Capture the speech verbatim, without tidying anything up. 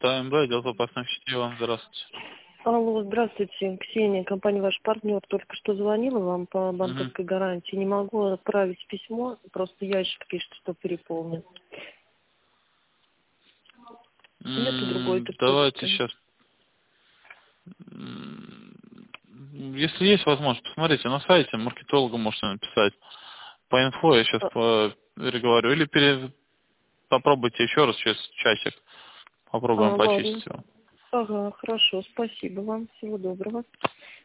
АМБ, отдел запасных частей, вам здравствуйте. Алло, здравствуйте, Ксения, компания «Ваш партнер». Только что звонила вам по Угу. банковской гарантии. Не могу отправить письмо, просто ящик пишет, что переполнен. Нету другой Давайте почты. сейчас. Если есть возможность, посмотрите на сайте, маркетолога можете написать. По инфо я сейчас А, переговорю. Или пере... попробуйте еще раз через часик. а, Попробуем ладно. почистить его. Ага, хорошо, спасибо вам. Всего доброго.